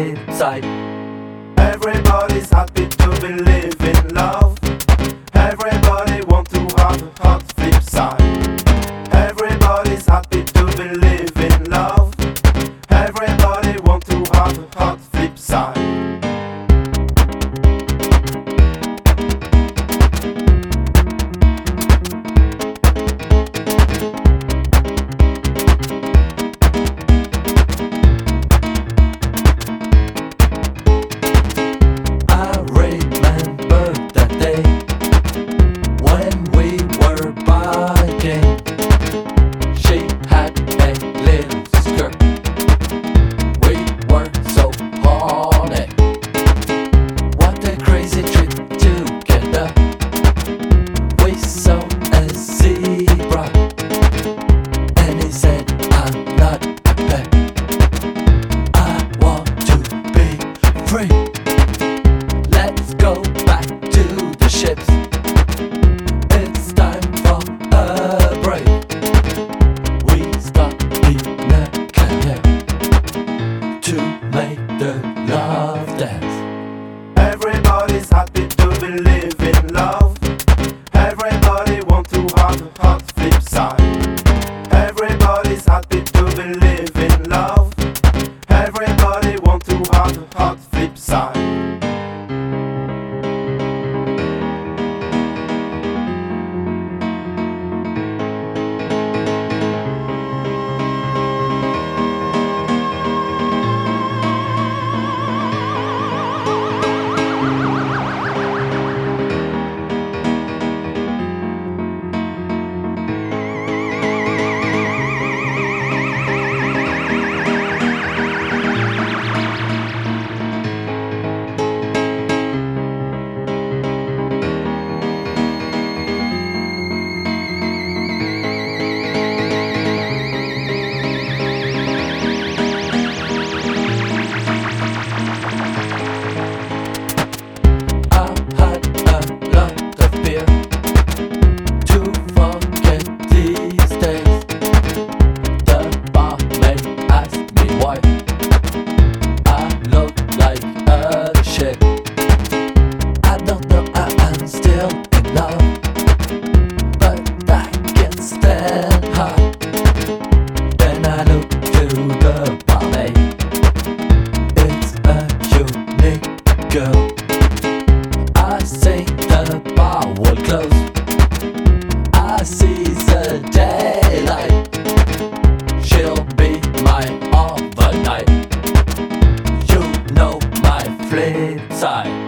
flip side. Everybody's happy to believe in love. Everybody want to have a hot flip side. Everybody's happy to believe in love. Everybody want to have a hot flip side. Let's go back to the ships. It's time for a break. We stop in a canoe to make the love dance. Everybody's happy to believe in love. Everybody want to have a hot flip side. Everybody's happy to believe in love. Everybody want to have a hot flip side. Girl, I say the bar will close. I see the daylight. She'll be my overnight. You know my flip side.